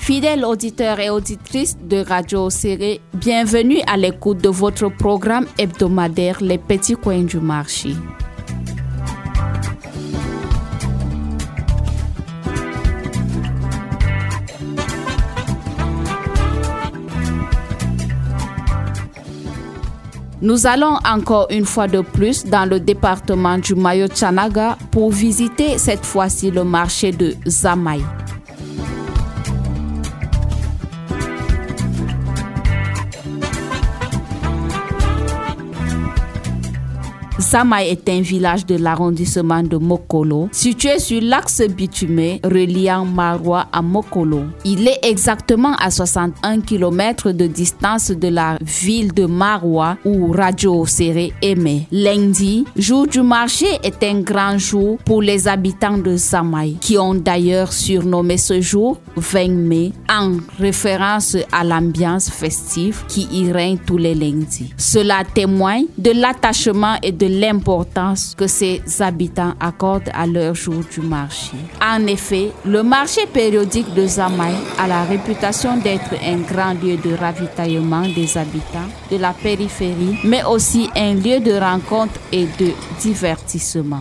Fidèles auditeurs et auditrices de Radio Serré, bienvenue à l'écoute de votre programme hebdomadaire Les Petits Coins du Marché. Nous allons encore une fois de plus dans le département du Mayo-Tchanaga pour visiter cette fois-ci le marché de Zamaï. Zamaï est un village de l'arrondissement de Mokolo, situé sur l'axe bitumé reliant Maroua à Mokolo. Il est exactement à 61 km de distance de la ville de Maroua où Radio Serré émet. Lundi, jour du marché, est un grand jour pour les habitants de Zamaï, qui ont d'ailleurs surnommé ce jour 20 mai en référence à l'ambiance festive qui y règne tous les lundis. Cela témoigne de l'attachement et de l'importance que ces habitants accordent à leur jour du marché. En effet, le marché périodique de Zamaï a la réputation d'être un grand lieu de ravitaillement des habitants de la périphérie, mais aussi un lieu de rencontre et de divertissement.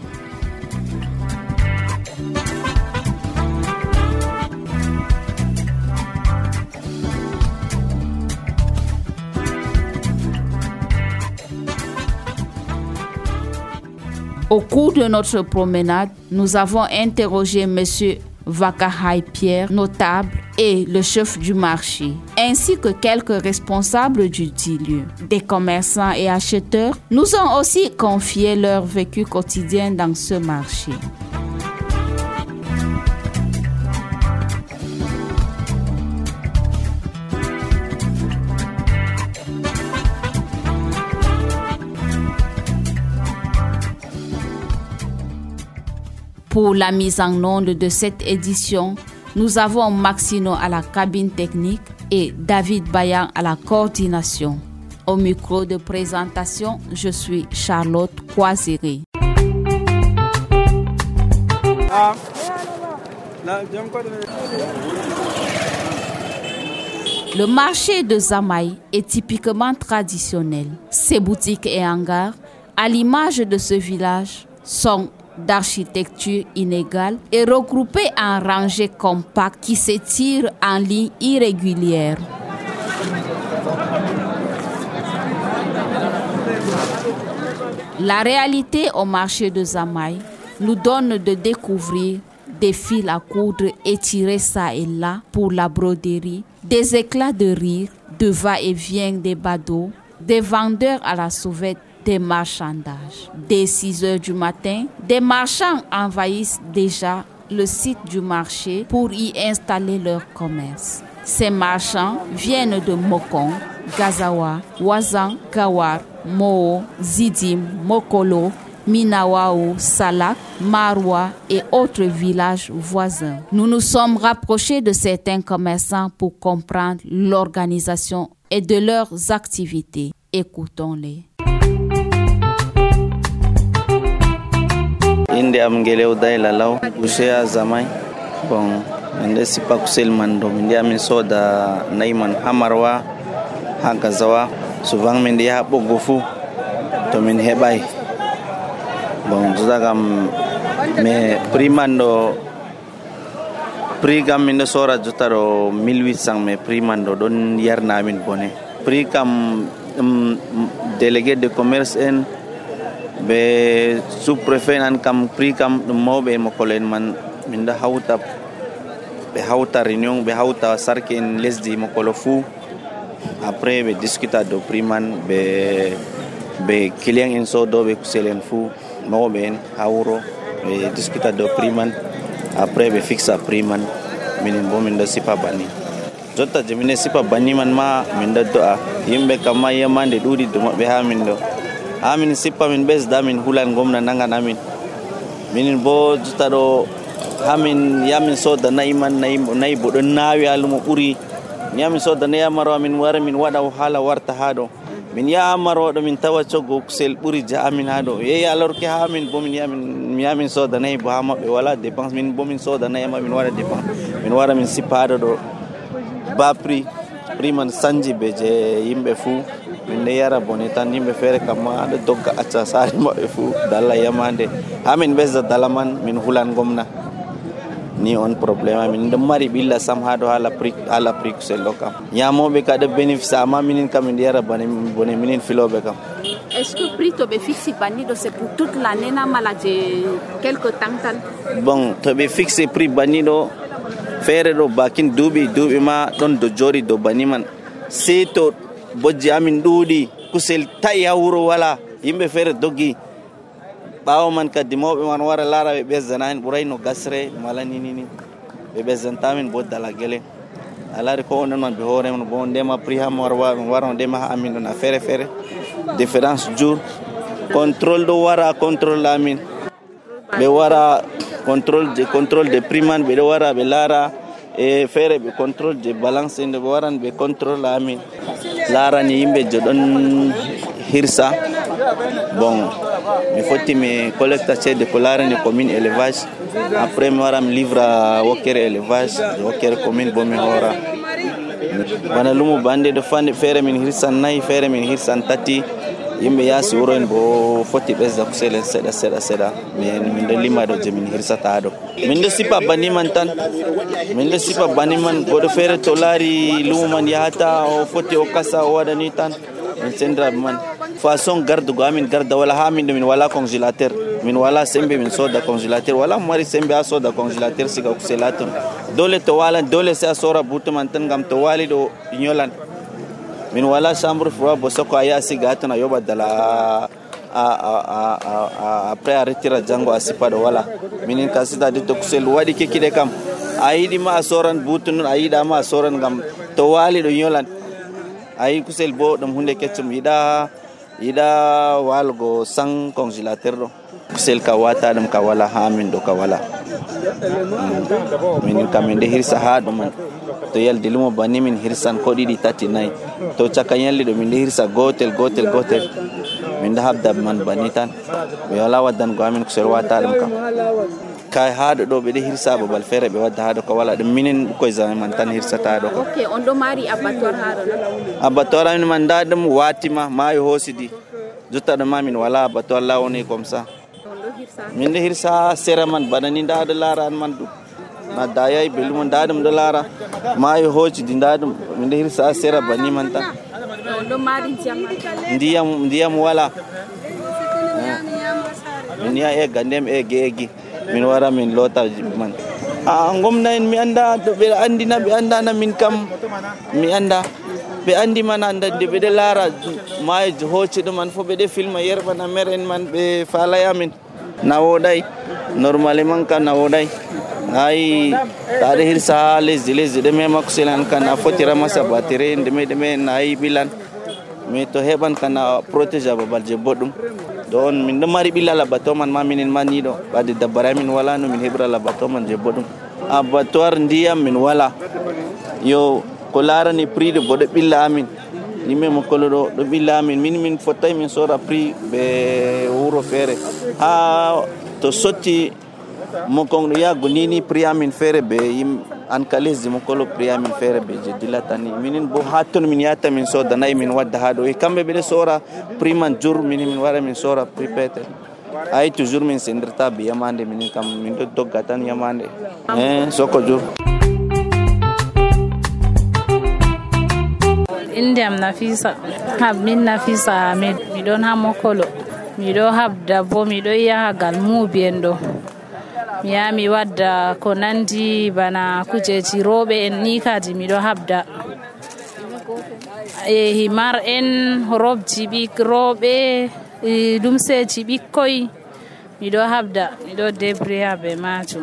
Au cours de notre promenade, nous avons interrogé M. Vakahai Pierre, notable, et le chef du marché, ainsi que quelques responsables du dit lieu. Des commerçants et acheteurs nous ont aussi confié leur vécu quotidien dans ce marché. Pour la mise en onde de cette édition, nous avons Maxino à la cabine technique et David Bayan à la coordination. Au micro de présentation, je suis Charlotte Kwaziri. Le marché de Zamaï est typiquement traditionnel. Ses boutiques et hangars, à l'image de ce village, sont d'architecture inégale et regroupés en rangées compactes qui s'étirent en lignes irrégulières. La réalité au marché de Zamaï nous donne de découvrir des fils à coudre étirés çà et là pour la broderie, des éclats de rire, de va-et-vient des badauds, des vendeurs à la sauvette, des marchandages. Dès 6 heures du matin, des marchands envahissent déjà le site du marché pour y installer leur commerce. Ces marchands viennent de Mokong, Gazawa, Wazan, Gawar, Moo, Zidim, Mokolo, Minawao, Salak, Maroua et autres villages voisins. Nous nous sommes rapprochés de certains commerçants pour comprendre l'organisation et de leurs activités. Écoutons-les. Inde am gelew day lalaw Ushea Zamaï bon inde sipa kusel mando mindi amin soda naiman hamarwa hagazawa souvent mindi ha bogofu to min hebay bon zagam me primando prigam min sora jutaro 1800 me primando don yarna min bone prikam délégué de commerce en be sous-préfet nan kam prix kam mobe mo kolen man minda hauta be hauta réunion be hauta sarken lesdi mo kolofu après be discuta do prix man be client en so do be kuselen fu mo ben hauro be discuta do prix man après be fixa prix man minin bo minda sipa bani jotta jemine sipa bani man ma minda do a yimbe kama yamande dudi do be ha mindo amin sipa min bes damin hulan gomna nanga namin minin bo jutado hamin yamin so da naiman nay bodon nawi alumo buri yamin so da nayamaro min wara min wada hala warta hado min yamaro do min tawacho go sel buri ja amin hado ye alor ke hamin bo min yamin so da nay bo hama be wala dépense min bo min so da nayama min wara dépense min wara min sipa do ba prix man sanji be je yimɓe fuu min de yara bone tan yimɓe feere kamma aɗa dogga acca saare maɓɓe fuu dalla yamande ha min ɓesda dala man min hulan gomna ni on probléme amin nde mari ɓilla sam ha ɗo hala prix kusel ɗo kam ñamoɓe kaɗa bénéfice amma minin kam min yara bone minin filoɓe kam. Est-ce que prix to ɓe fixi banni ɗo c'est pour toute l'année na mala je quelque temps tan? Bon to ɓe fixe prix banni ɗo feere ɗo bakin duuɓi ma ɗon do jooɗi dow banni man sey to bojji amin ɗuuɗi kusel ta'i ha wuro wala yimɓe feere doggi ɓaawo man kadi mawɓe man wara laara ɓe ɓesdana en ɓuray no gasre mala ni ɓe ɓesdantamin bo dala guele a laari ko onon man ɓe hoore mon bo ndema prix ha wara ndema ha amin ɗon a feere différence jour contrôle ɗo wara contrôle amin ɓe wara contrôle de prix man ɓeɗo wara ɓe laara e feere ɓe contrôle de balance nde ɓe waran ɓe contrôle amin laarani yimɓe je ɗon hirsa bon mi fotti mi collecta ceede ko laarani commune élevage après mi wara mi livre wokkere élevage wokkere commune bo mi hoora bana lumo bande ɗo fande feere min hirsan 4 feere min hirsan 3 yimɓe yaasi wuro en bo foti ɓesda kusel en seeɗa min ɗo lima ɗo je min hirsata ɗo min ɗo sipa banni man tan goɗo feere to laari lumo man yahata o foti o kasa o waɗani tan min sendiraɓe man façon gardugo amin garda wala ha min ɗo min wala congélateur min wala sembe min soda congélateur wala mo mari sembe ha soda congélateur siga kusel ha ton dole to walan dole se a sora butu man tan gam to wali ɗo ñolan min wala chambre froid bo soko a yaha siga ha ton a yoɓa dala après a rettira janngo a sipa ɗo wala minin ka sitade to kusel waɗi kekkiɗe kam a yiɗima a soran butu nun a yiɗama a soran gam to wali ɗo ñolan a yi kusel bo ɗum hunde keccum yiɗa walgo sans congélateur ɗo kusel ka wata ɗum ka wala ha min ɗo ka wala minin kam min de hirsa ha ɗuman to yaldi lumo banni min hirsan ko 2 3 4 to caka yalli ɗo min de hirsa gotel min da habda man banni tan ɓe wala waddango amin kusel wata ɗum kam kay haɗo ɗo ɓe de hirsa babal feere ɓe wadda haɗo ka wala ɗum minin ɓukkoye zaman man tan hirsata ɗo ok on ɗo mari abattoir haɗo abattoir amin man nda ɗum watima maayo hoosidi jotta ɗo ma min wala abattoir la woni comme ça min de hirsa sera man bana ni nda ɗo laara an man ɗum na dayay be lumo nda ɗum ɗo laara maayo hoosidi nda ɗum min de hirsa sera banni man tan ndiyam wala min ya egga ndem eggi min wara min loota man gomna en mi anda to ɓe andina ɓe andana min kam mi anda ɓe andi man andande ɓeɗe laara maayo hocci ɗuman fo ɓeɗe filma yerbana mer en man ɓe falay amin na woɗay normalement kam na woɗay ay taɗa hirsa ha lesdi ɗe mema kusel an kan a foti ramasa batterie ɗeme na yi ɓilan mais to heɓan kana protégé a babal je boɗɗum ɗo on min ɗo mari ɓilla labato man ma minen mani ɗo wadde dabbara min wala no min heɓira labato man je boɗɗum abattoir ndiyam min wala yo ko larani prix de bo ɗo ɓilla amin yimɓe mo kolo ɗo ɓilla amin min fottay min sora prix ɓe wuro feere ha to sotti mokon ɗo yago nini prix amin feere ɓe an ka lesdi mo kolo prix amin feere ɓe je dillatani minin bo ha ton min yahata min sodanayi min wadda ha ɗo e kamɓe ɓeɗe sora prix man jour min wara min sora prix petel ay toujours min sendirta be yamande minin kam min ɗo dogga tan yamande soko jour. Indiam Nafisa min Nafisa Ahmed miɗon ha Mokolo miɗo habda bo miɗo yaha gal muɓi en ɗo mi yaha mi wadda ko nandi bana kujeji roɓe en ni kadi miɗo habda himar en robji roɓe lumseji ɓikkoy miɗo habda miɗo débrouiller be majum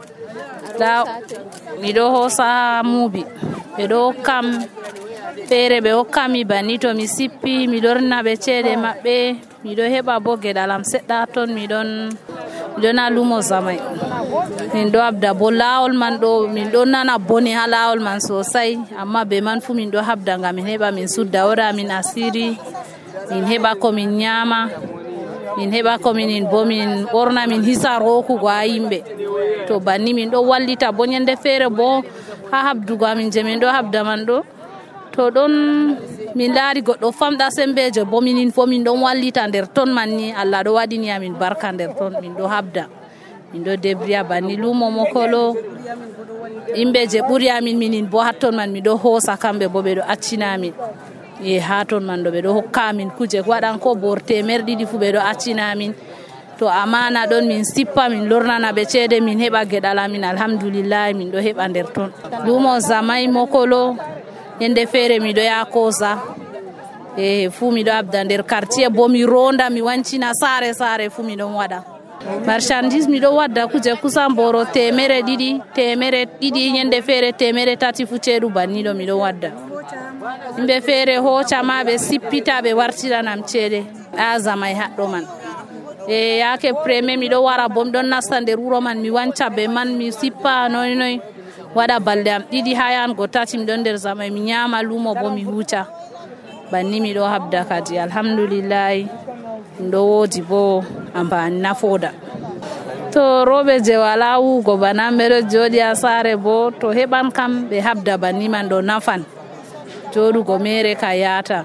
miɗo hosa muɓi ɓeɗo hokkam feere ɓe hokkami banni to mi sippi miɗo rena ɓe ceede maɓɓe miɗo heɓa bo geɗalam seɗɗa toon miɗon na lumo zamay min ɗo habda bo laawol man ɗo min ɗo nana bone ha laawol man sosai amma be man fu min ɗo habda ngam min heɓa min sudda wora min asiri min heɓa ko min nyama min heɓa ko minin bo min ɓorna min hisa rokugo ha yimɓe to banni min ɗo wallita bo nyande feere bo ha habdugo amin je min ɗo habda man ɗo to ɗon min laari goɗɗo famɗa sembeje bo minin fo min ɗon wallita nder ton man ni Allah ɗo waɗini amin barka nder ton min ɗo habda min ɗo debriya banni lumo Mokolo yimɓe je ɓuri amin minin bo hatton man miɗo hoosa kamɓe bo ɓeɗo accina amin ha ton man ɗo ɓeɗo hokka amin kuje waɗan ko bor temerɗiɗi fu ɓeɗo accina amin to amana ɗon min sippa min lornana ɓe ceede min heɓa geɗal amin alhamdoulillahi min ɗo heɓa nder ton lumo Zamai Mokolo yende feere miɗo ya kosa fu miɗo abda nder quartier bo mi ronda mi wancina sare sare fu miɗon waɗa marchandise miɗo wadda kuje kusan boro temere ɗiɗi yende feere temere tati fu ceeɗu banniɗo miɗo wadda yimɓe feere hoccama ɓe sippita ɓe wartiranam ceede a Zamai haɗɗo man yake premier miɗo wara bo miɗon nasta nder wuro man mi wanca be man mi sippa noy waɗa balɗe am ɗiɗi ha yango tati miɗon nder Zamai mi ñama lumo bo mi huca banni miɗo habda kadi alhamdoulillahi miɗo woodi bo amfani nafoda to roɓe je wala wugo bana ɓeɗo jooɗi ha saare bo to heɓan kam ɓe habda banni man ɗo nafan joɗugo mere ka yata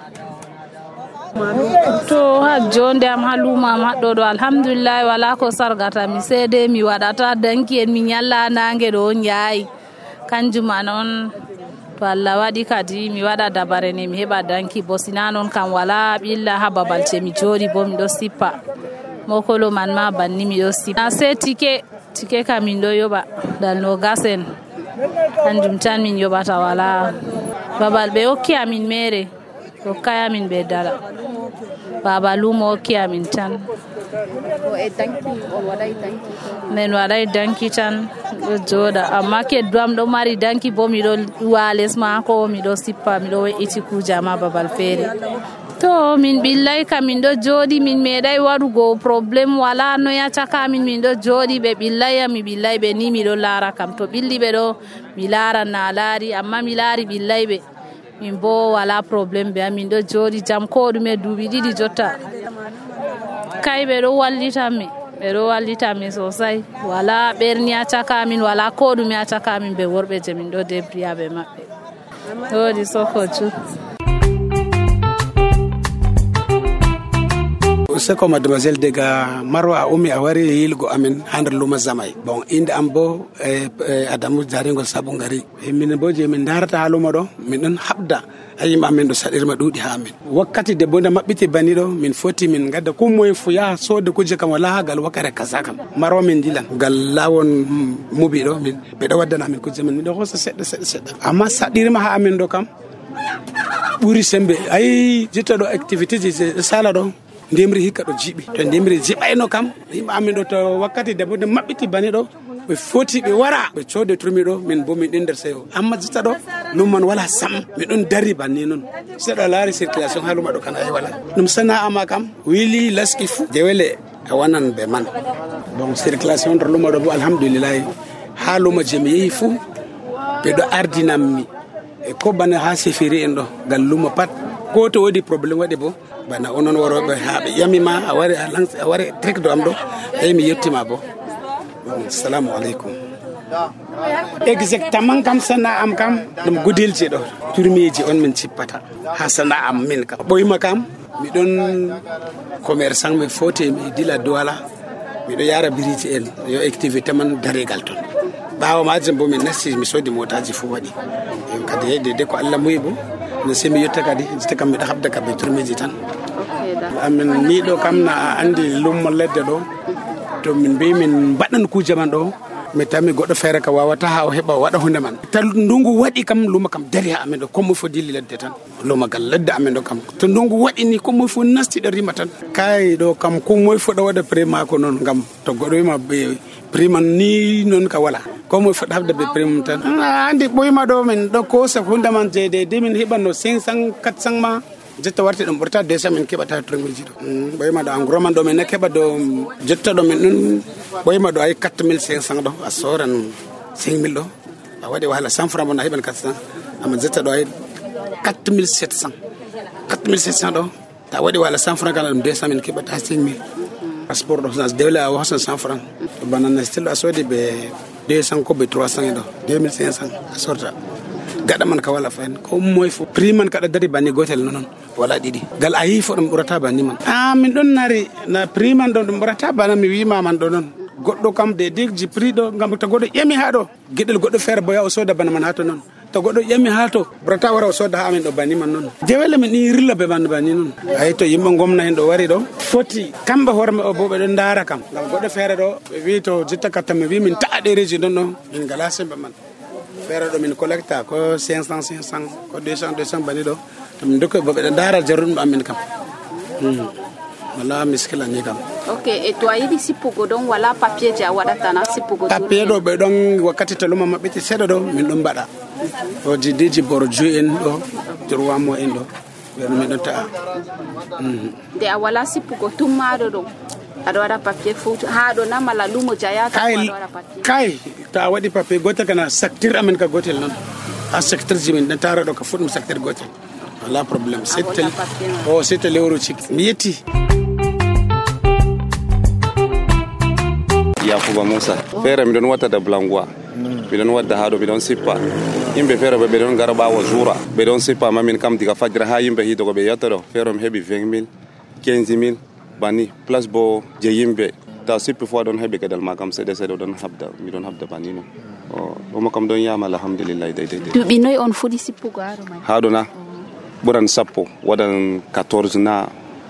to ha jonde am ha lumo am haɗɗo ɗo alhamdoulillahi wala ko sargata mi seede mi waɗata danki en mi ñalla nangue ɗo on yaayi kanjum an on to Allah waɗi kadi mi waɗa dabare ne mi heɓa danki bo sina non kam wala ɓilla ha babal je mi jooɗi bo miɗo sippa Mokolo man ma banni miɗo sippa se tike kam min ɗo yoɓa dal no gasen kanjum tan min yoɓata wala babal ɓe hokki amin mere hokkay amin ɓe dala baba lumo hokki amin tan min waɗay danki tan ɗo jooɗa amma keddu am ɗo mari danki bo miɗo wa les mako miɗo sippa miɗo we'iti kuje ma babal feere to min ɓillay kam min ɗo jooɗi min meeɗay waɗugo probléme wala noya caka min ɗo jooɗi ɓe ɓillaya mi ɓillay ɓe ni miɗo laara kam to ɓilli ɓe ɗo mi laara na laari amma mi laari ɓillay ɓe min bo wala probléme ɓe min ɗo jooɗi jam ko ɗume duuɓi ɗiɗi jotta kay ɓe ɗo wallita mi sosai wala ɓerni a caka min wala ko ɗume a caka min ɓe worɓe je min ɗo debriya ɓe maɓɓe woodi sokoju seko mademoiselle daga Marwa umi a wari yilgo amin ha nder lumo Zamai bon inde am bo Adamu Jaringol Sabu Ngari min bo je min darata ha lumo ɗo min ɗon habda ayima amin ɗo saɗirma ɗuuɗi ha amin wakkati debbo nde maɓɓiti bani ɗo min foti min gadda kummoye fu yaha sooda kuje kam wala ha gal wakkare kasa kam Marwa min dilan gal lawon mubi ɗo min ɓeɗo waddana amin kuje min miɗo hosa seɗɗa amma saɗirma ha amin ɗo kam ɓuri sembe ayi jitta ɗo activité ji sala ɗo ndemri hikka ɗo jiɓi to ndemri jiɓayno kam yimɓe amin ɗo to wakkati debbo nde maɓɓiti bani ɗo ɓe foti ɓe wara ɓe coode turmi ɗo min bo min ɗin nder seyo amma jitta ɗo lumman wala sam min ɗon dari banni noon seɗa laari circulation ha luma ɗo kan ay wala ɗum sana ama kam wili laski fou dewele a wanan ɓe man donc circulation nder luma ɗo bo alhamdoulillahi ha luma je mi yeehi fou ɓeɗo ardinammi e ko bana ha sefiri en ɗo gal luma pat ko to woodi probléme waɗi bo bana onon waroɓe ha ɓe ƴamima a wari trekdo am ɗo eyi mi yettima bo assalamu aleykum exactement kam sana am kam ɗum gudilje ɗo turmiji on min cippata ha sana am min kam ɓoyma kam miɗon commerçant mi foti mi dila Douala miɗo yara biriji en yo activité man darigal ton ɓawa majum bo min nasti mi soodi motaji fo waɗi kadi yeyde de ko Allah muyi bo no semi yetta kadi jita kam miɗo habda kaɓe turmiji tan amin ni ɗo kam na andi lummo ledde ɗo to min mbi min mbaɗan kuje man ɗo mi tami goɗɗo feere ka wawata ha o heɓa waɗa hunde man ta ndungu waɗi kam luma kam dari ha amin ɗo kommo fo dilli ledde tan lumagal ledde amin ɗo kam to ndungu waɗi ni kommoye fo nasti ɗo rima tan kay ɗo kam kommoye fo ɗo waɗa prix mako noon gam to goɗɗo wima prix man ni noon ka wala kommoye fo habda be prix mum tan andi ɓoyma ɗo min ɗo kosa hunde man jeede de min heɓanno 500 400 ma jotta warti ɗum ɓurta 200 min keɓata tremiji ɗo ɓoyma ɗo en gros man ɗo min ne keɓa ɗo jotta ɗo min ɗum ɓoyma ɗo ay 4500 ɗo a soran 5000 ɗo a waɗi wahala 100 francs mo na heɓan 400 amma jotta ɗo ay 4700 ɗo ta waɗi wahala 100 francs kala ɗum 200 min keɓata 5000 passeport ɗo dewle a hosan 100 francs to banana stil a soodi ɓe 200 ko be 300 do 2500 sorta gada man ka wala fen ko moy fo prix man kada dari bani gotel non wala didi gal ayi fo dum burata bani man min don nari na prix man don burata bana mi wi ma man do non goddo kam de digji prix do ngam to goddo yemi ha do gedel goddo fer boya o soda bana man hato non to goddo yemi ha to burata wara o soda ha amen do bani man non jewele men ni rilla be bani non ay to yimba gomna hen do wari do foti kamba horme o bo be do ndara kam ngam goddo fere do be wi to jitta katta mi wi min taade reji don no min gala sembe man fere do min collecta ko 500 ko 200 bani do to min dokko bo be ndara jarun amen kam wala miskila ni kam. Ok, et toi il ici pour godon wala papier ja wada tana si pour godon papier do be don wakati to luma mabiti sedo do min dum bada o didi borju en do turwa mo en do be min do ta de wala si pour godon ma do ado wada papier foto ha do na mala lumo jaya ta wada papier kai ta wadi papier gotel kana secteur amen ka gotel non a secteur jimin dan tara do ka fudum secteur gotel wala problème c'était l'euro chic mieti ya fuba Musa fere mi don wata da blangwa mi don wata hado mi don sippa yimbe fere be don garba wa zura be don sippa mamin kam diga fajra ha yimbe hido ko be yotoro fere mi hebi 20000 15000 bani plus bo je yimbe ta sippi fo don hebe kadal makam sede don habda mi don habda bani no o mo kam don yama alhamdulillah dai du binoy on fudi sippu garo mai hado na buran sappo wadan 14 na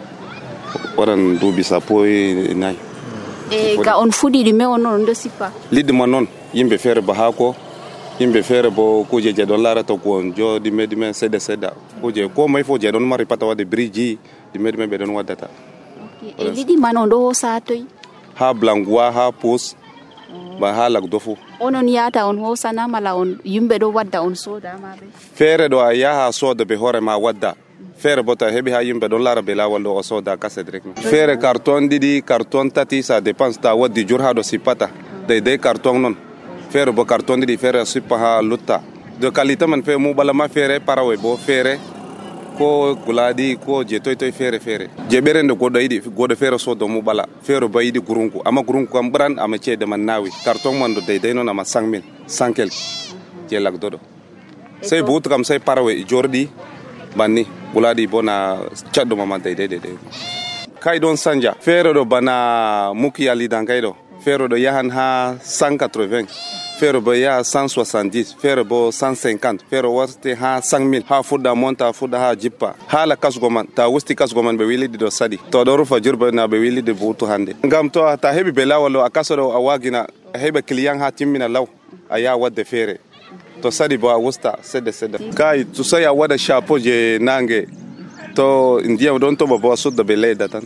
wadan dubi sappo nay ga on fudi di me onon ndo sipa liddi man non yimbe fere ba hako yimbe fere bo kuje je don lara to ko jo di medime seda kuje ko may fo je don mari pata wade bridge di medime be don wadata e liddi man on do sa toy ha blangwa ha pos ba ha lak dofu onon yata on hosana mala on yimbe do wadda on soda ma be fere do ya ha soda be hore ma wadda fere bota hebi ha yimbe don lara be lawal do soda kase direct fere carton didi carton tati ça dépense ta wadi jurha do sipata de carton non fere bo carton didi fere sipa ha lutta de qualité man fe mu bala ma fere parawe bo fere ko guladi ko je toy fere je berende ko doyidi godo fere sodo mu bala fere bayidi gurunku ama gurunku kam bran ama cede man nawi carton man do de non ama 5000 100 je lak dodo sey bout kam sey parawe jordi banni guladi bona chaddo mama de kay don sanja fere do bana muki ali dan kaydo fere do yahan ha 180 fere bo ya 170 fere bo 150 fere warte ha 5000 ha fuda monta fuda ha jippa hala kasgoman ta wusti kasgoman be wili do sadi to do rufa jurba na be wili de butu hande ngam to ta hebi bela walo akasoro awagina hebe kliyan ha timmina law aya wadde fere to sadi bo wusta sede kai to saya wada chapeau je nange to india don to bo sudda be leda tan.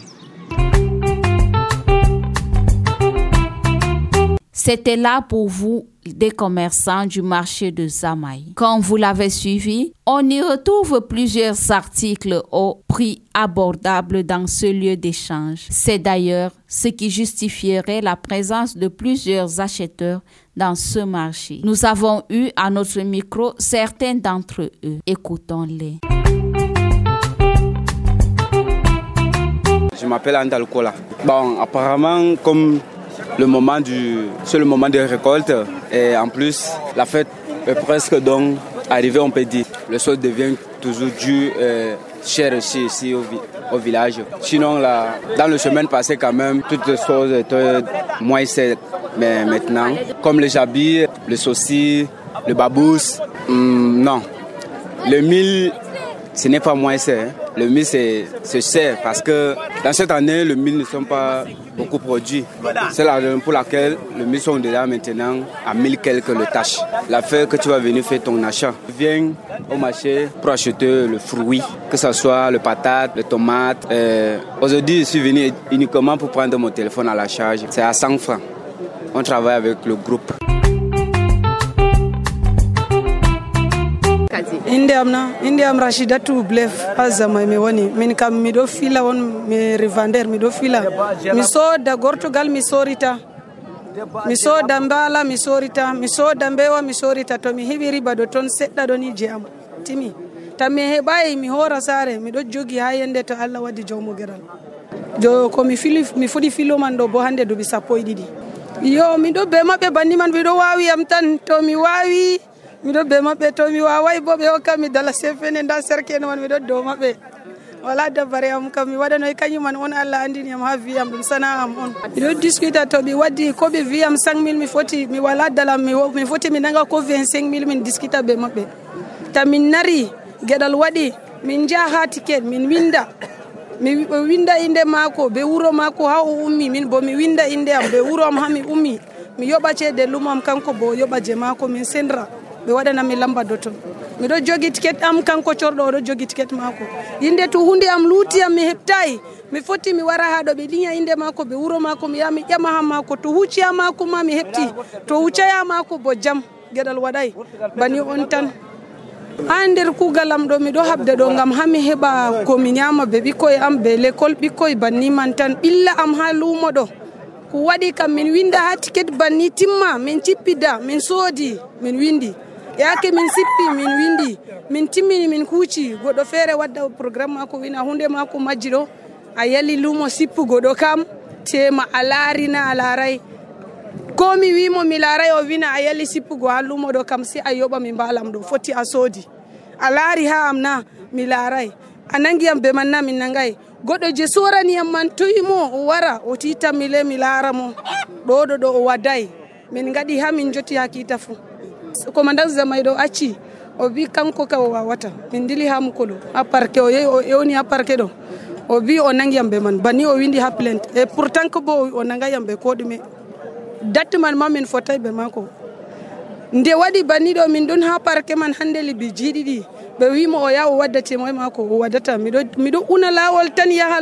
C'était là pour vous, des commerçants du marché de Zamaï. Quand vous l'avez suivi, on y retrouve plusieurs articles au prix abordable dans ce lieu d'échange. C'est d'ailleurs ce qui justifierait la présence de plusieurs acheteurs dans ce marché. Nous avons eu à notre micro certains d'entre eux. Écoutons-les. Je m'appelle Andal Kola. Bon, apparemment, comme c'est le moment de récolte et en plus la fête est presque donc arrivée, on peut dire. Le sol devient toujours dur, cher ici au village. Sinon là, dans le semaine passé quand même, toutes les choses étaient moins chères. Mais maintenant, comme les jabis, le saucisses, le babous, non. Le mil, ce n'est pas moins cher. Le mil, c'est cher parce que dans cette année, le mil ne sont pas beaucoup produits. C'est la raison pour laquelle le mil sont déjà maintenant à 1000 quelques le tâche. La fête que tu vas venir faire ton achat, viens au marché pour acheter le fruit, que ce soit le patate, le tomate. Aujourd'hui, je suis venu uniquement pour prendre mon téléphone à la charge. C'est à 100 francs. On travaille avec le groupe. Indiam Rashidatu Blef Azama me woni min kam mi do fila won mi revender mi do fila mi soda gortugal mi sorita mi soda mbala mi sorita mi soda mbewa mi sorita to mi hebi riba do ton sedda do ni je am timi tammi hebay mi hora sare mi do jogi ha yende to Allah wadi jawmo geral jo ko mi fudi filo man do bo hande do bi sappo didi yo mi ɗo be maɓɓe banni man miɗo wawi am tan to mi wawi miɗo be maɓɓe to mi wawai bo ɓe hokkami dala sefene nda serkene man miɗo dow maɓɓe wala dabare am kam mi waɗanoy kañum man on Allah andini am ha wiyam ɗum sana am on miɗo discuta to ɓe waddi ko ɓe wiyam 5 000 mi foti mi wala dala mi foti mi nanga ko 25 000 min discuta be maɓɓe ta min nari gueɗal waɗi min jaha ha ticket min winda mi winda inde mako be wuro mako ha o ummi min bo mi winda inde am be wuro am ha mi ummi mi yoɓa ceede lumo am kanko bo yoɓa je mako min sendra ɓe waɗanami lamba doton miɗo jogi ticket am kanko corɗo oɗo jogi ticket mako inde to hunde am luuti am mi heɓtayi mi foti mi wara ha ɗo ɓe liña inde mako ɓe wuro mako mi yaha mi ƴama ha mako to hucciya mako ma mi heɓti to huccaya mako bo jam gueɗal waɗay bani on tan ha nder kugal am ɗo miɗo habde ɗo gam hami heɓa komi ñama be ɓikkoye am be l'école ɓikkoye banni man tan ɓilla am ha lumo ɗo ko waɗi kam min winda ha ticket banni timma min cippida min soodi min windi yake min sippi min windi min timmini min kuuci goɗɗo feere wadda programme mako wina hunde mako majji ɗo a yali lumo sippugo ɗo kam tema a laarina a laaray ko mi wimo mi laaray o wina a yali sippugo ha lumo ɗo kam si a yoɓa mi mbalam ɗo foti a soodi a laari ha am na mi laaray a nangiyam be man na min nangay goɗɗo je soraniyam man toyimo o wara o titamile mi laara mo ɗo o wadday min gaɗi ha min joti ha kiita fou commandant Zamay ɗo acci o wi kanko ka o wawata min dili ha Mukolo ha parquet o yehi o ewni ha parquet ɗo o wi o nangiyam be man banni o windi ha plainte et pourtant ko bo o nangayam be ko ɗume date man ma min fotay be mako nde waɗi banni ɗo min ɗon ha parquet man hande libi jiɗiɗi ɓe wimo o yaha o waddatemo e mako o waddata miɗo una lawol tan yaha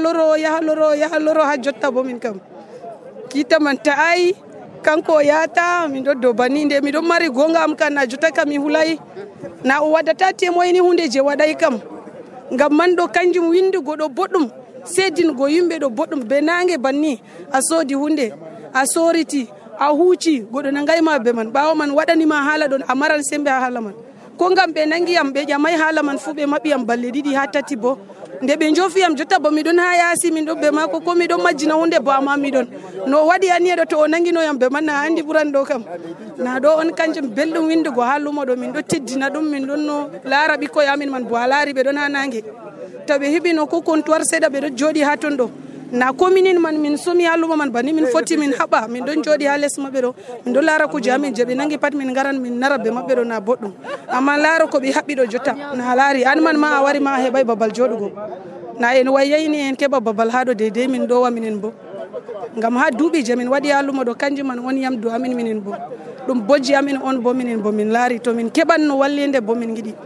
loro ha jotta bo min kam kita man ta'ayi kanko yata min ɗo dow banni nde miɗon mari gonga am kan na jotta kam mi hulay na o waddata temoyni hunde je waɗay kam ngam man ɗo kanjum windugo ɗo boɗɗum seedingo yimɓe ɗo boɗɗum be nange banni a soodi hunde a soriti a huuci goɗɗo nangayma be man ɓawo man waɗanima haala ɗon a maran sembe ha haala man ko ngam ɓe nangiyam ɓe ƴamay haala man fuu ɓe maɓiyam balle ɗiɗi ha tati bo nde ɓe jofiyam jotta bo miɗon ha yaasi min ɗo be mako ko miɗon majjina hunde bo ama miɗon no waɗi aniyeɗo to o nanginoyam be man na andi ɓuran ɗo kam na ɗo on kanjum belɗum windugo ha lumo ɗo min ɗo teddina ɗum min ɗon no laara ɓikkoye amin man bo a laari ɓe ɗon ha nangue taw ɓe heɓino ko comptoir seeɗa ɓe ɗo jooɗi ha ton ɗo na kominin man min somi ha lumo man banni min foti min haɓa min ɗon jooɗi ha less maɓɓe ɗo min ɗon laara kuje amin je ɓe nangi pat min garan min nara be maɓɓe ɗo na boɗɗum amma laaro ko ɓe haɓɓi ɗo jotta na laari an man ma a wari ma a heɓay babal jooɗugo na en wayyayni en keɓa babal ha ɗo deydey min ɗowa minen bo ngam ha duuɓi je min waɗi ha lumo ɗo kanjum man on yamdu amin minen bo ɗum bojji amin on bo minen bo min laari to min keɓanno wallinde bo min giɗi.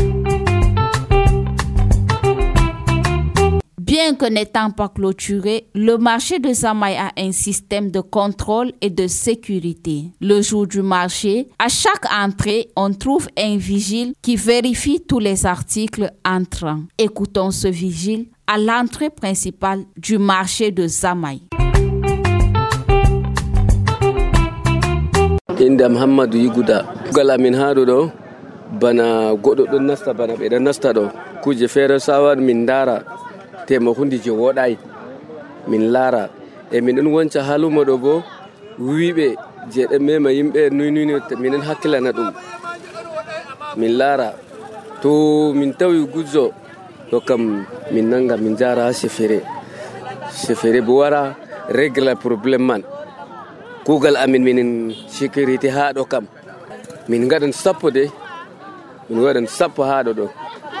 Bien que n'étant pas clôturé, le marché de Zamay a un système de contrôle et de sécurité. Le jour du marché, à chaque entrée, on trouve un vigile qui vérifie tous les articles entrants. Écoutons ce vigile à l'entrée principale du marché de Zamay. Inda Muhammadu Yiguda galamin haɗo ɗo bana goɗɗo ɗon nasta bana ɓeɗon nasta ɗo kuje feere sawar min dara tema hundi je woɗay min laara e min ɗon wonca haalumo ɗo bo wiɓe je ɗen mema yimɓe nuynuyni minen hakkilana ɗum min laara to min tawi gujjo ɗo kam min nanga min jara ha chefere bo wara régla probléme man kugal amin minen sécurité ha ɗo kam min gaɗan sappo de min waɗan sappo ha ɗo ɗo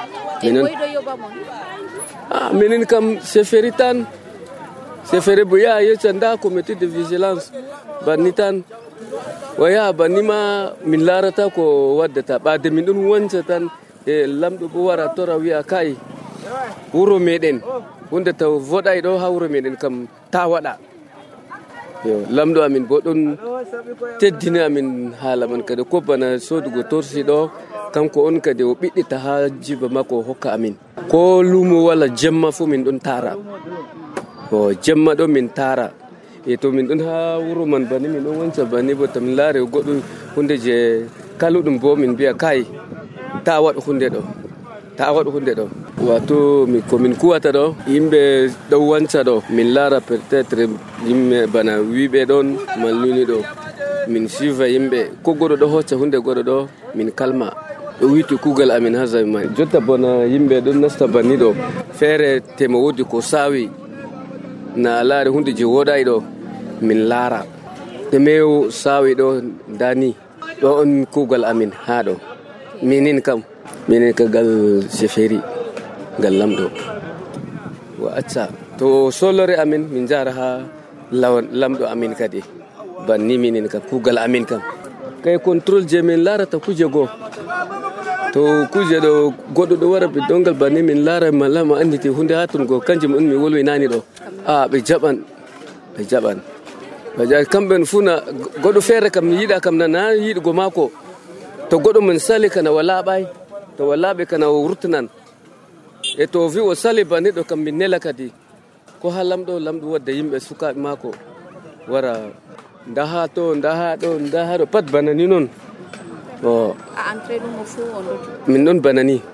minen kam chefferie tan chefferie bo yaha yecca nda comité de vigilance banni tan o yaha banni ma min larata ko waddata ɓade min ɗon wonca tan e lamɗo bo wara tora wiya kai wuro meɗen hunde taw voɗay ɗo ha wuro meɗen kam ta waɗa yo lamɗo amin bo ɗon teddini amin haala man kadi ko bana sodugo torsi ɗo kanko on kadi o ɓiɗɗita ha jiba makko hokka amin ko lumo walla jemma fu min ɗon tara o jemma ɗo min tara e to min ɗon ha wuro man bani min ɗon wonca bani bo tamin laari goɗɗo hunde je kaluɗum bo min mbiya kai ta waɗ hunde ɗo wato mi komin kuwata ɗo yimɓe ɗo wanca ɗo min laara peut-être yimɓe bana wiɓe ɗon malluni ɗo min suiva yimɓe ko goɗɗo ɗo hocca hunde goɗɗo ɗo min kalma ɗo witi kuugal amin ha zawi man jotta bona yimɓe ɗon nasta banni ɗo feere tema wodi ko sawi na laari hunde je woɗayi ɗo min laara ɗumewo sawi ɗo dani ɗo on kuugal amin ha ɗo minin ka gal chefferie ngal lamɗo wa acca to solore amin min jara ha lamɗo amin kadi banni minin ka kuugal amin kam kay contrôle je min larata kuje goo to kuje ɗo goɗɗo ɗo wara ɓe dongal banni min laara malama andite hunde ha ton goo kanjum on mi wolwi nani ɗo ɓe jaɓan kamɓen fuu na goɗɗo feere kam mi yiɗa kam nana yiɗugo maako to goɗɗo min sali kana wala ɓay to wala ɓe kana o wurtinan e to wi o sali banni ɗo kam min nela kadi ko ha lamɗo wadda yimɓe sukaɓe maako wara ndaha ɗo pat bana ni noon min ɗon bana ni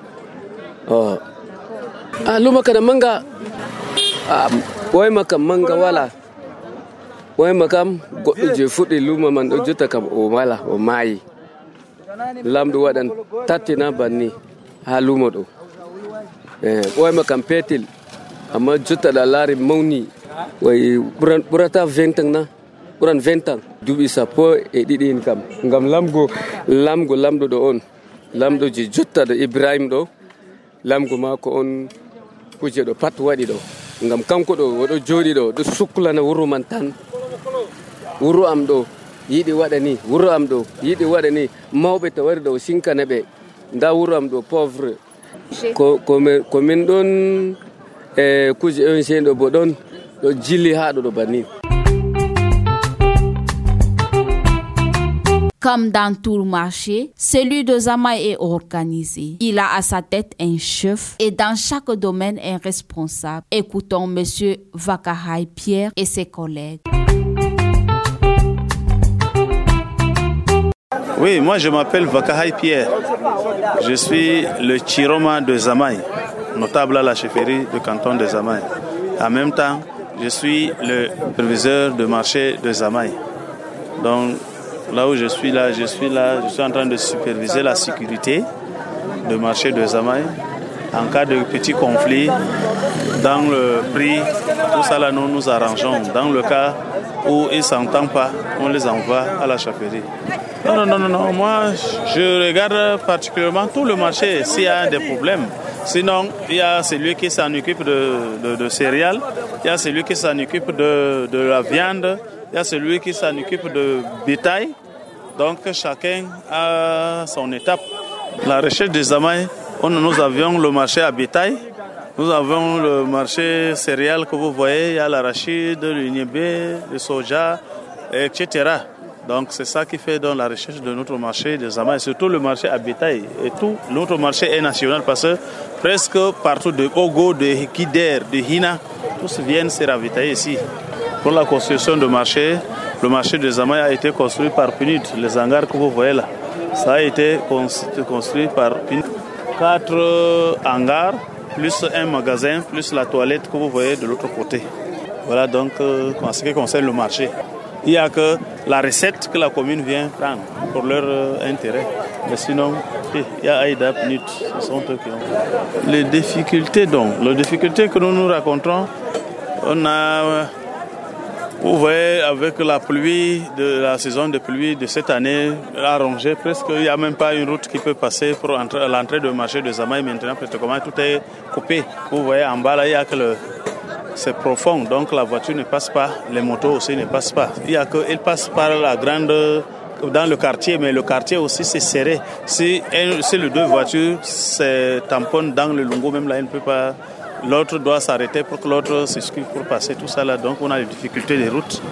luma kana manga ɓoyma kam manga wala ɓoyma kam goɗɗo je fuɗɗi luma man ɗo jotta kam o wala o maayi lamɗo waɗan tattina banni ha luma ɗo ɓoyma kam petel amma jotta ɗa laari mawni way ɓurata 20 ans na ɓuran 20 ans duuɓi 12 kam ngam lamgo lamɗo ɗo on lamɗo je jotta ɗo ibrahima ɗo lamgo mako on kuje ɗo pat waɗi ɗo ngam kanko ɗo oɗo jooɗi ɗo ɗo suklana wuro man tan wuro am ɗo yiɗi waɗa ni mawɓe to wari ɗo sinkana ɓe nda wuro am ɗo pauvre ko min ɗon kuje on sen ɗo bo ɗon ɗo jilli ha ɗo banni. Comme dans tout le marché, celui de Zamaï est organisé. Il a à sa tête un chef et dans chaque domaine un responsable. Écoutons Monsieur Vakahai Pierre et ses collègues. Oui, moi je m'appelle Vakahai Pierre. Je suis le Chiroma de Zamaï, notable à la chefferie du canton de Zamaï. En même temps, je suis le superviseur de marché de Zamaï. Donc, là où je suis en train de superviser la sécurité du marché de Zamaï. En cas de petits conflits, dans le prix, tout ça là, nous arrangeons. Dans le cas où ils ne s'entendent pas, on les envoie à la chefferie. Non, moi je regarde particulièrement tout le marché s'il y a des problèmes. Sinon, il y a celui qui s'en occupe de céréales, il y a celui qui s'en occupe de la viande, il y a celui qui s'en occupe de bétail. Donc chacun a son étape. La recherche des Zamaï, nous avions le marché à bétail, nous avons le marché céréales que vous voyez, il y a l'arachide, le niébé, le soja, etc. Donc c'est ça qui fait dans la recherche de notre marché des Zamaï, surtout le marché à bétail. Et tout notre marché est national parce que presque partout de Ogo, de Kider, de Hina, tous viennent se ravitailler ici. Pour la construction de marché, le marché de Zamaï a été construit par PNUD, les hangars que vous voyez là. Ça a été construit par PNUD. 4 hangars, plus un magasin, plus la toilette que vous voyez de l'autre côté. Voilà donc en ce qui concerne le marché. Il n'y a que la recette que la commune vient prendre pour leur intérêt. Mais sinon, il y a Aïda, PNUD, ce sont eux qui ont. Les difficultés que nous racontons, on a... Vous voyez, avec la pluie, la saison de pluie de cette année, a rongé presque, il n'y a même pas une route qui peut passer pour l'entrée du marché de Zamaï. Maintenant, pratiquement, tout est coupé. Vous voyez, en bas, là, il y a que c'est profond, donc la voiture ne passe pas, les motos aussi ne passent pas. Ils passent par la grande, dans le quartier, mais le quartier aussi c'est serré. Si les 2 voitures se tamponnent dans le Lungo, même là, il ne peut pas... L'autre doit s'arrêter pour que l'autre s'excuse pour passer tout ça là. Donc on a les difficultés de route.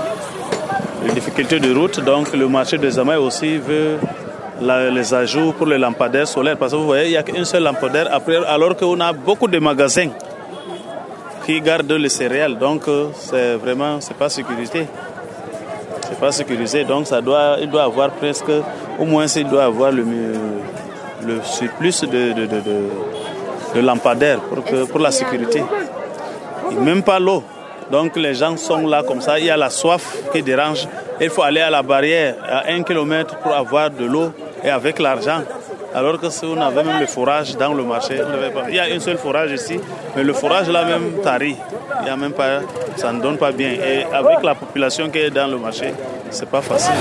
Donc le marché de Zamaï aussi veut les ajouts pour les lampadaires solaires. Parce que vous voyez, il n'y a qu'une seule lampadaire après, alors qu'on a beaucoup de magasins qui gardent les céréales. Donc c'est pas sécurité. C'est pas sécurisé. Donc il doit avoir presque, au moins il doit avoir le surplus le lampadaire pour la sécurité. Et même pas l'eau. Donc les gens sont là comme ça, il y a la soif qui dérange. Il faut aller à la barrière à 1 kilomètre pour avoir de l'eau et avec l'argent. Alors que si on avait même le forage dans le marché, il y a un seul forage ici, mais le forage là même tarit. Il y a même pas, ça ne donne pas bien. Et avec la population qui est dans le marché, c'est pas facile.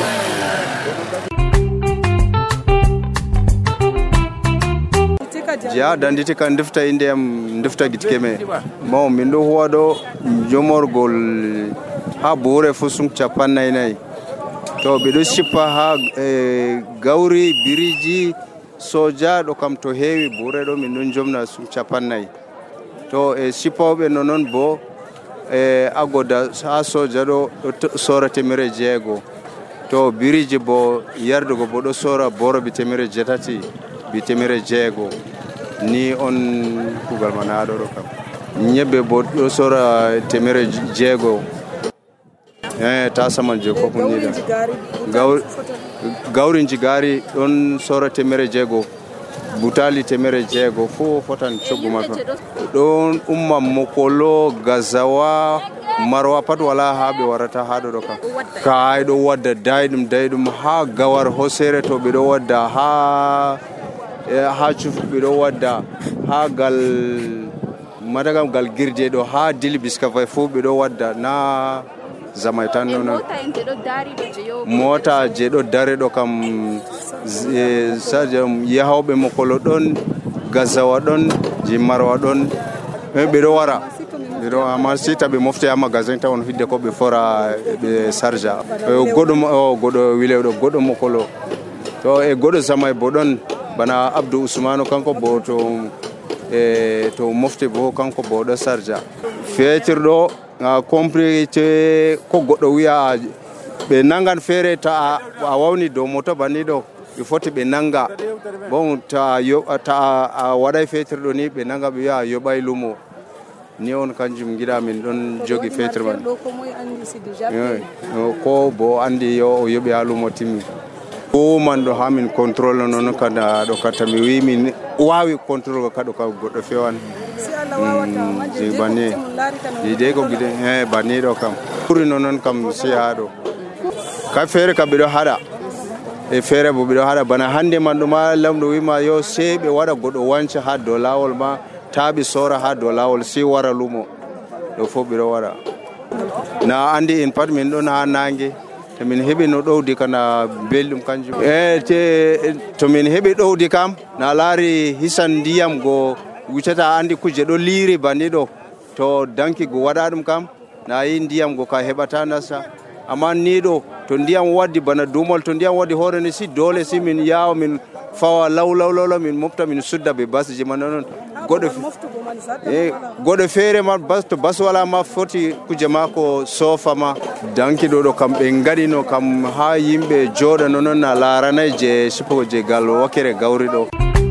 Ja danditi kan defta inde am defta gitkeme mo min do huwado jomorgol ha bore fusum chapanay nay to be do shippa ha gawri biriji soja do kam to heewi bore do min don jomna sum chapanay to shippobe nonon bo agoda ha soja do sorate mere jeego to biriji bo yardugo bo do sora boro bi temere jetati bi temere jeego ni on kugal manado do kam nyebe bo do sora temere jeego ta samal je ko ni da gawrin jigari don sora temere jeego butali temere jeego fo fotan choguma don umma mokolo gazawa marwa pat wala habe warata hado do kam kay do wadda daydum ha gawar hosere to be do wadda ha chuf be do wadda ha gal madagam gal girje do ha dil biska fay fo be do wadda na zamaitan non mota je do dare do kam sajam yahawbe mokolo don gazawa don ji marwa don be do wara do ama sita be mofte ama magazin ta on hidde ko be fora be sarja godo wile do godo mokolo to godo zamay bodon bana Abdou Ousmane kanko bo to mofte bo kanko bo do sarja fetirdo compris te ko godo wiya be nangan fere ta a wawni do moto banido il faut be nanga bon ta waday fetirdo ni be nanga be ya yobay lumo ni on kanjum gida min don jogi fetir man ko bo andi yo yobe alumo timmi ko man do hamin control non kada do kata mi wi min wawi control ka do ka goddo fewan je bane ide ko gide bane do kam puri non kam siado ka fere ka bido hada fere bo bido hada bana hande man do ma lamdo wi ma yo sebe wada goddo wanca ha do lawol ma tabi sora ha do lawol si wara lumo do fo bido wada na andi in pat min do na nange min hebi no dowdi kana beldum kanjum to min hebi dowdi kam na laari hisan ndiyam go wutata andi kuje do liiri banido to danki go wada dum kam na yi ndiyam go ka hebata nasa amma ni do to ndiyam waddi bana dumol to ndiyam waddi hore ni si dole si min yawo min fawa law min mofta min sudda be basji man non godo fere ma bas to bas wala ma foti kuje mako sofa ma danki do kam be ngadi no kam ha yimbe joda non na larana je sipo je gal wakere gawri do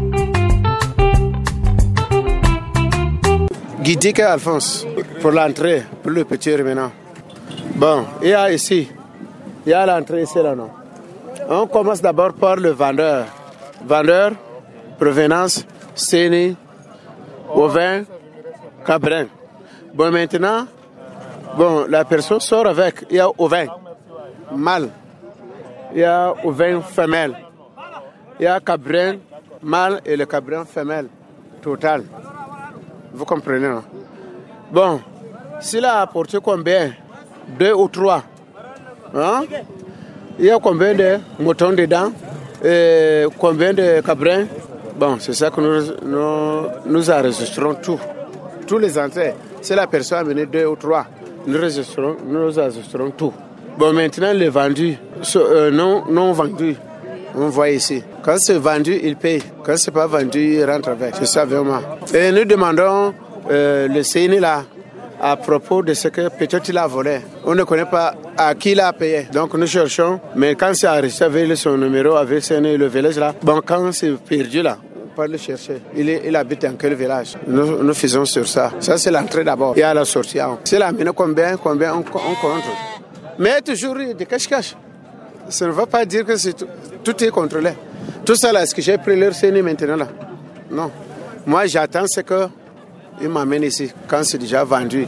Guidike Alphonse pour l'entrée pour le petit revenant. Bon, il y a ici il y a l'entrée ici là non. On commence d'abord par le vendeur, provenance Séni, Ovin, Cabrin. Bon, maintenant, la personne sort avec, il y a Ovin, mâle, il y a Ovin femelle, il y a Cabrin, mâle et le Cabrin femelle, total. Vous comprenez, non? Bon, s'il a apporté combien? 2 ou 3. Hein? Il y a combien de moutons dedans? Et combien de cabrins? Bon, c'est ça que nous enregistrons tout. Tous les entrées. Si la personne a mené 2 ou 3, nous enregistrons tout. Bon, maintenant, les vendus, non vendus, on voit ici. Quand c'est vendu, il paye. Quand c'est pas vendu, il rentre avec. C'est ça vraiment. Et nous demandons le CNI là, à propos de ce que peut-être il a volé. On ne connaît pas à qui il a payé. Donc nous cherchons, mais quand c'est enregistré avec son numéro, avec le village là, bon, quand c'est perdu là, on peut le chercher. Il habite dans quel village? Nous faisons sur ça. Ça c'est l'entrée d'abord. Il y a la sortie. C'est la mine combien on compte. Mais toujours des cache-cache. Ça ne va pas dire que tout est contrôlé. Tout ça là, est-ce que j'ai pris leur CNI maintenant là? Non. Moi, j'attends ce qu'il m'amène ici, quand c'est déjà vendu.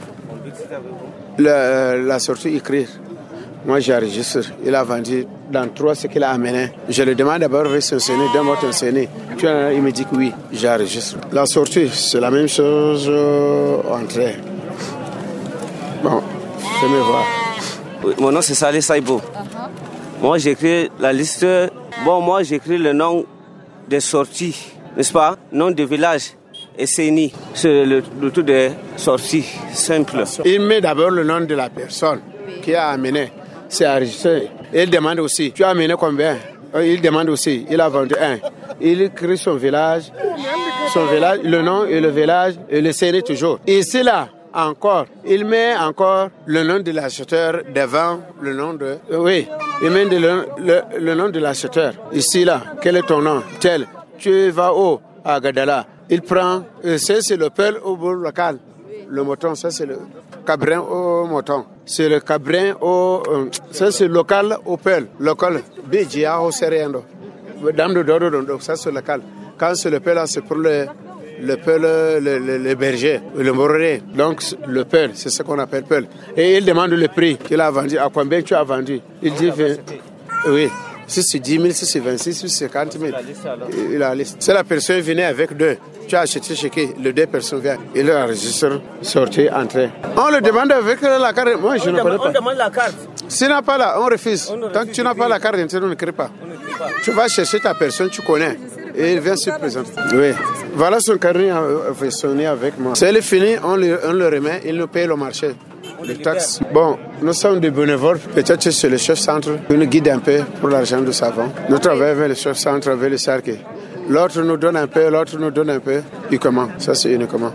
La sortie écrire. Moi, j'enregistre. Il a vendu dans 3 ce qu'il a amené. Je le demande d'abord de s'enseigner, donne-moi t'enseigner. Il me dit que oui, j'enregistre. La sortie, c'est la même chose entrée. Bon, fais-moi voir. Mon nom, c'est Saleh Saïbo. Moi, j'écris la liste. Bon, moi, j'écris le nom des sorties, n'est-ce pas? Nom de village et CENI. C'est le tout des sorties, simple. Il met d'abord le nom de la personne qui a amené. C'est enregistré. Il demande aussi, tu as amené combien? Il demande aussi, il a vendu 1. Il écrit son village, le nom et le village et le CENI toujours. Et c'est là, encore, il met encore le nom de l'acheteur devant le nom de... Oui, il met le nom de l'acheteur. Ici, là, quel est ton nom? Tel. Tu vas où? À Gadala. Il prend, c'est le peul au bout local. Le mouton, ça c'est le cabrin au mouton. C'est le cabrin au... ça c'est local au peul. Local. Béjia au Seriendo. Dame de Dodo, ça c'est local. Quand c'est le peul, là, c'est pour le peul, le berger, le moré. Donc le peul, c'est ce qu'on appelle peul. Et il demande le prix qu'il a vendu. À combien tu as vendu? Il dit... Oui. Si c'est 10 000, si c'est 26 000, si c'est 50 000. Il a la liste. Si la personne venait avec 2, tu as acheté chez qui? Les 2 personnes viennent. Il enregistre, sortir, entrer. On le demande avec la carte. Moi, je ne connais pas. On demande la carte. S'il n'a pas là, on refuse. Tant que tu n'as pas la carte, on ne crée pas. Tu vas chercher ta personne, tu connais. Et il vient se présenter. Oui. Voilà son carnet sonné avec moi. Si elle est finie, on le remet, il nous paye le marché. Les taxes. Bon, nous sommes des bénévoles. Peut-être c'est le chef centre qui nous guide un peu pour l'argent de savon. Nous travaillons avec le chef centre, avec le cercle. L'autre nous donne un peu, l'autre nous donne un peu. Et comment? Ça, c'est uniquement.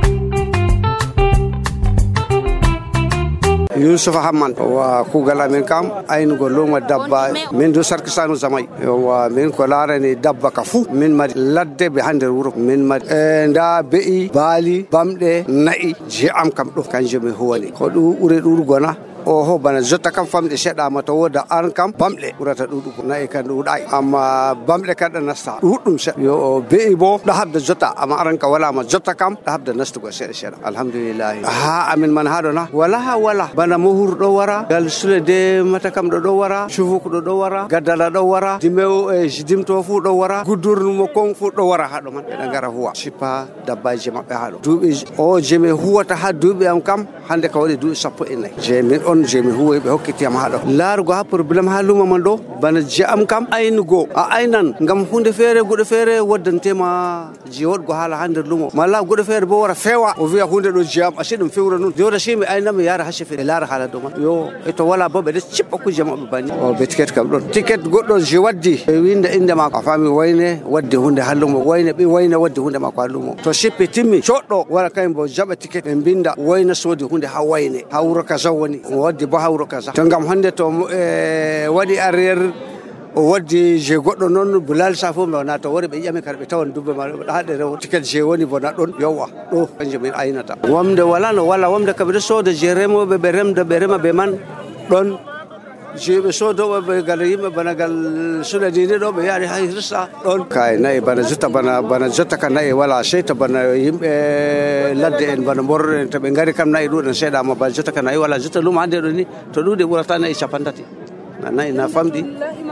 Yusuf Ahmad wa kugala min kam ayin goluma dabba min do sarki sanu zamay wa min ko larani dabba ka fu min mari ladde be hande wuro min mari nda be'i bali bamde na'i je am kam do kanje me huwani ko du ure dur gona o ho bana jotta kam famde sedda ma to woda an kam bamde urata dudu na'i kan dudai amma bamde kada nasta dudum se yo be'i bo da habda jotta amma aran ka wala ma jotta kam da habda nastu go sedda alhamdulillah ha amin man hadona wala bana muhur do wara gal sule de mata kam do wara shufuk do wara gadala do wara dimew e jidimto fu do wara gudur mo kon fu do wara hado man da ngara huwa sipa dabbaje mabbe hado dubi o jeme huwata ha dubi am kam hande ka wadi dubi sappo en jeme on jeme huwa be hokkiti am hado largo ha problem ha luma man do bana je am kam aynugo a aynan ngam hunde fere gude fere woddantema jiwod go hala hande lumo mala gude fere bo wara fewa o wiya hunde do jam asidum fewra non joda shimi aynam yara hashefe lara hala do man yo eto wala bobe de cippo ku jama be bani o be ticket kam don ticket goddo je waddi winde inde ma ko fami wayne waddi hunde hallumo wayne bi wayne waddi hunde ma ko hallumo to shippi timmi choddo wara kaybo jaba ticket en binda wayne sodi hunde ha wayne hawro kaza woni waddi bo hawro kaza to ngam hande to wadi arrière o waddi je goddo non bulal safo me na to wori be yami karbe tawon dubbe ma hade rew ticket je woni bona don yowa do kanje min aynata wamde wala no wala wamde kabe so de je remo be remda be rema be man don je be so do be gal yimbe bana gal sula dide do be yari hay rissa don kay nay bana jutta kan nay wala sheyta bana yimbe ladde en bana borre to be ngari kam nay do den seeda ma bana jutta kan nay wala jutta luma hande do ni to dude burata nay chapandati nay na famdi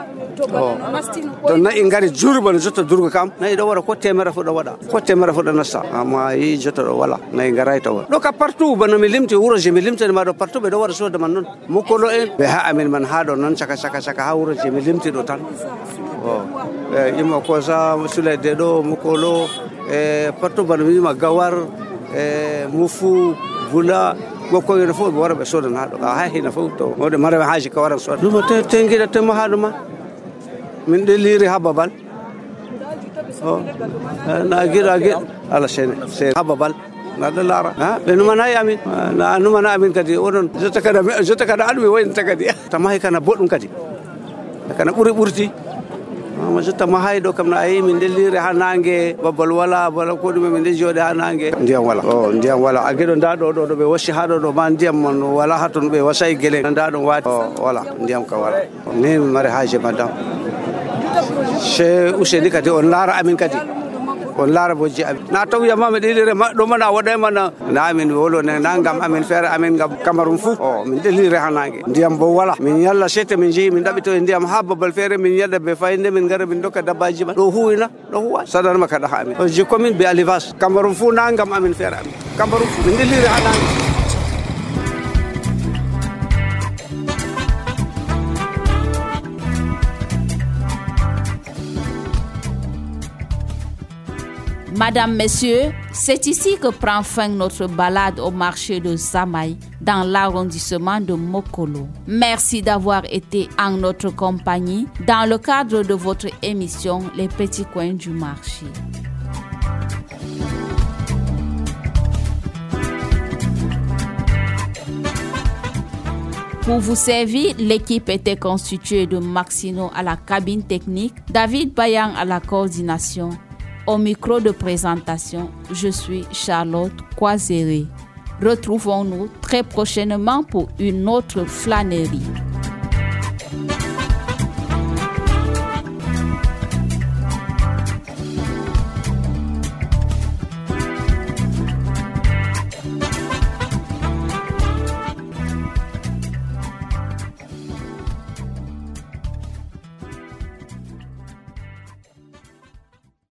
to na ingari juri bana jota durgo kam na do wara ko temera fu do wada ko temera fu do nasta amma yi jota do wala na ingarai to do ka partout bana mi limti wuro je mi limti ma do partout be do wara so de man non mo ko lo en be ha amin man ha do non chaka ha wuro je mi limti do tan yimo ko sa musule de do mo ko lo partout bana mi ma gawar mufu bula goko yero fo wara be so do na do ha hina fo to mo de mare haji ka wara so do mo tengira te mo ha do ma min deliri hababal na gira ala sene hababal na dalara ha benu manay amin na anu mana amin kadi onon jota kada alwi wayin takadi tamay kana bodum kadi kana burti ma jota mahay do kam na ay min deliri hanange babal wala ko dum min de jode hanange ndiyam wala agedo ndado do be washi hado do man ndiyam mon wala hatun be wasay gele ndado wati wala ndiyam ka wala ni mare haje madam she useni kadi on lara amin kadi on laara bo ji na taw ya mama ɗiɗire do mana waɗa mana na min wolo ne nangam amin feere amin ngam Cameroun fu o min delire hanange ndiyam bo wala min yalla sete min jeeyi min ɗaɓito e ndiyam ha babal feere min yedda be fayinde min ngara min dokka dabbaji ma ɗo huwina ɗo huwa sadanma kada ha amin je commune be alivas Cameroun fu nangam amin feere amin Cameroun fu min delire hanange. Madame, Messieurs, c'est ici que prend fin notre balade au marché de Zamaï dans l'arrondissement de Mokolo. Merci d'avoir été en notre compagnie dans le cadre de votre émission Les Petits Coins du Marché. Pour vous servir, l'équipe était constituée de Maxino à la cabine technique, David Bayang à la coordination. Au micro de présentation, je suis Charlotte Coiseré. Retrouvons-nous très prochainement pour une autre flânerie.